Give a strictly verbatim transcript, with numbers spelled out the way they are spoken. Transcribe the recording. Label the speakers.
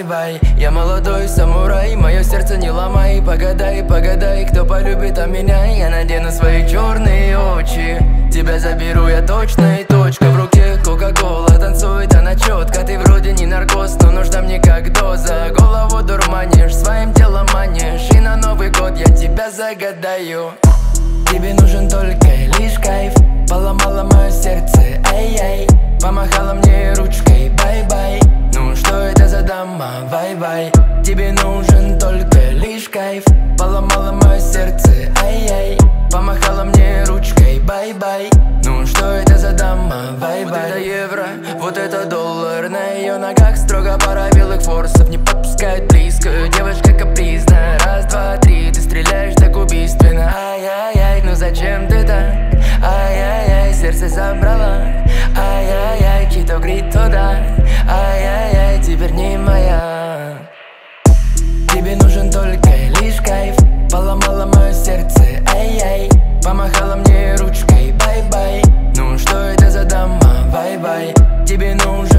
Speaker 1: бай-бай. Я молодой самурай, мое сердце не ломай. Погадай, погадай, кто полюбит, а меня. Я надену свои черные очи, тебя заберу я точно, и точка. В руке кока-кола, танцует она четко. Ты вроде не наркоз, но нужна мне как доза. Голову дурманишь, своим телом манишь, и на Новый год я тебя загадаю. Тебе нужен только лишь кайф. Поломала мое сердце, ай-яй. Помахала мне ручкой, бай-бай. Ну что это за дама, бай-бай. Тебе нужен только лишь кайф. Поломала мое сердце, ай-яй. Помахала мне ручкой, бай-бай. Ну что это за дама, бай-бай. Вот это евро, вот это доллар. На ее ногах строго пара белых форсов. Не подпускают близко, девушка капризна. Раз, два, три, ты стреляешь так убийственно. Ай-яй-яй, ну зачем ты так? Ай-яй-яй, сердце забрала. Ай-яй-яй, чьи-то грит туда. Ай-яй-яй, теперь не моя. Тебе нужен только лишь кайф. Поломала мое сердце, ай-яй. Помахала мне ручкой, бай-бай. Ну что это за дама, бай-бай. Тебе нужен